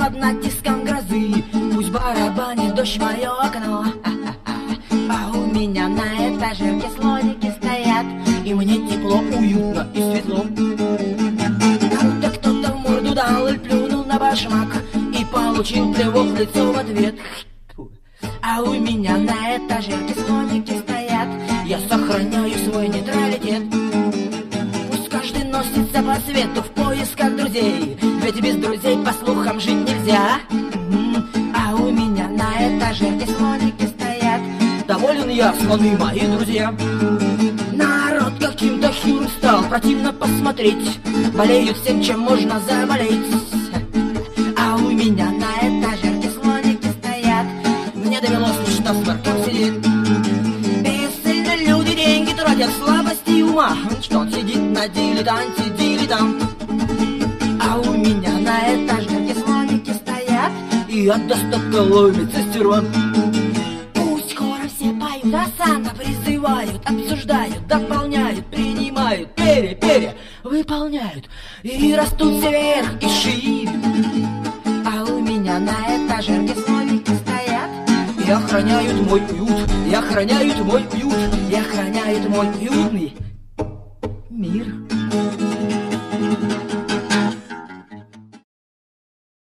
под натиском грозы. Пусть барабанит дождь в мое окно, а у меня на этажерке слоники стоят, и мне тепло, уютно и светло. Как-то кто-то в морду дал и плюнул на башмак, и получил плевок в лицо в ответ. А у меня на этажерке слоники стоят, я сохраняю свой нейтралитет. Пусть каждый носится по свету в поисках друзей, ведь без друзей, по слухам, жить нельзя. А у меня на этажерке слоники стоят, доволен я, слоны мои друзья. Народ каким-то хилым стал, противно посмотреть, болеют всем, чем можно заболеть. А у меня на этажерке слоники стоят, мне довелось лишь на смарках сидеть. Бесцельно люди деньги тратят в слабости ума, что он сидит на дилетанте, дилетант. А у меня на этажерке слоники стоят, и от достатка ломится стерва. Пусть хором все поют, осанно призывают, обсуждают, дополняют, принимают, выполняют, и растут все вверх и шире. А у меня на этажерке слоники стоят, и охраняют мой уют, и охраняют мой уют, и охраняют мой уютный мир.